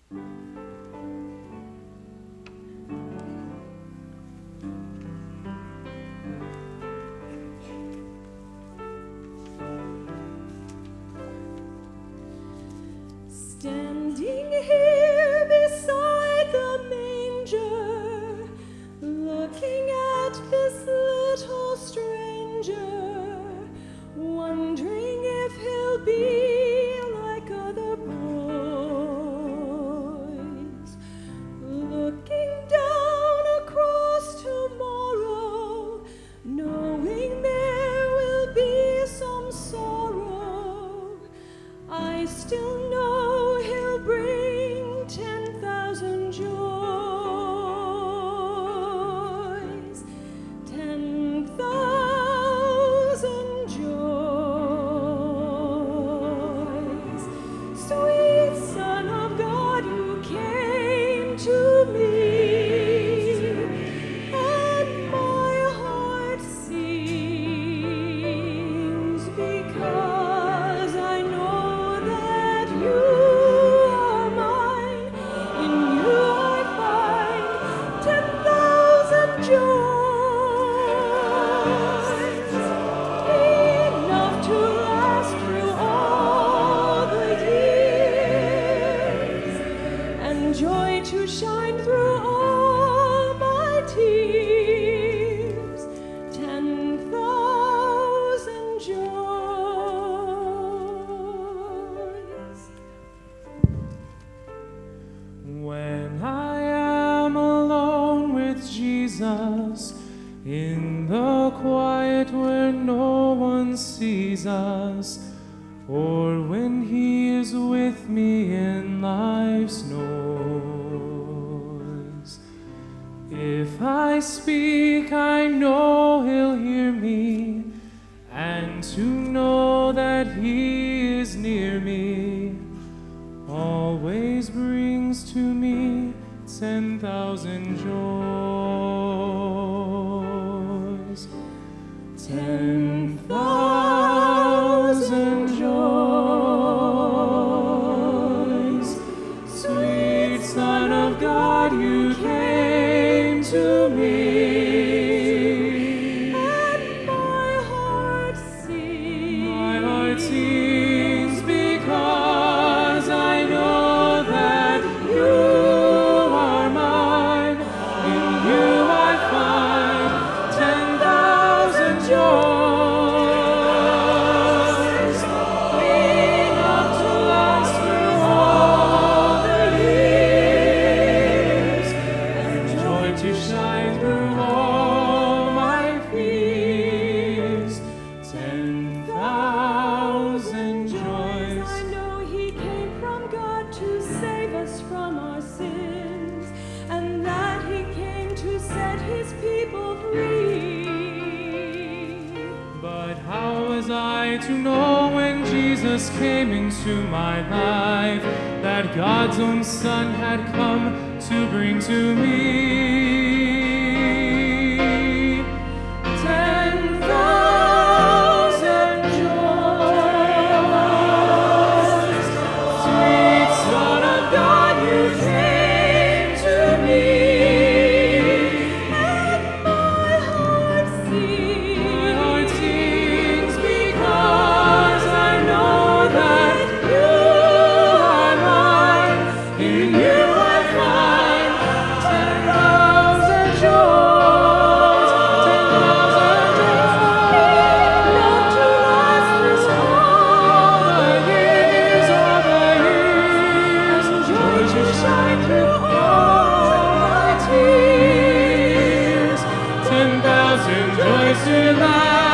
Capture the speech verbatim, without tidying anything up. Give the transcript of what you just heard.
Standing here beside the manger, looking at this little stranger, wondering if he'll be like other boys, looking down across tomorrow, knowing there will be some sorrow. I still know he'll bring ten thousand joys, ten thousand joys. Sweet Son of God, you came to me, and my heart sings because I know that you are mine. In you I find ten thousand joys, enough to last through all the years, and joy to shine through all my tears. Ten thousand joys. When I am alone with Jesus, in the quiet where no one sees us, or when he is with me in life's noise, if I speak, I know he'll hear me, and to know that he is near me always brings to me ten thousand joys. Ten thousand joys. Sweet Son of God, you came to me, And my heart sings, my heart sings because I know that you are mine. In you I find ten thousand joys, enough to last through all the years, and joy to shine through all my fears. Ten thousand joys. I know he came from God to save us from our sins, and that he came to set his people free. But how was I to know when Jesus came into my life that God's own Son had come to bring to me ten thousand joys? Sweet Son of God, you came to me, And my heart sings, my heart sings because I know that you are mine. In you I find ten thousand joys, ten thousand enough to last joys. through All the years, all the years, and joy to shine through all my tears, ten thousand joys to last.